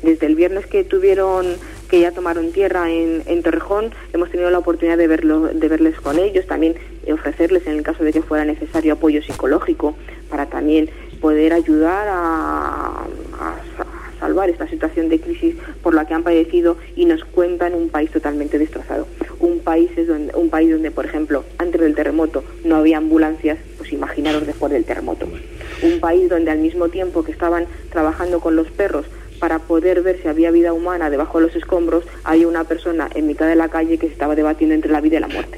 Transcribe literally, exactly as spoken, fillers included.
Desde el viernes que tuvieron, que ya tomaron tierra en, en Torrejón, hemos tenido la oportunidad de verlo, de verles con ellos, también ofrecerles, en el caso de que fuera necesario, apoyo psicológico para también poder ayudar a, a salvar esta situación de crisis por la que han padecido, y nos cuentan un país totalmente destrozado. Un país es donde, un país donde, por ejemplo, antes del terremoto no había ambulancias, pues imaginaros después del terremoto. Un país donde al mismo tiempo que estaban trabajando con los perros para poder ver si había vida humana debajo de los escombros, había una persona en mitad de la calle que se estaba debatiendo entre la vida y la muerte.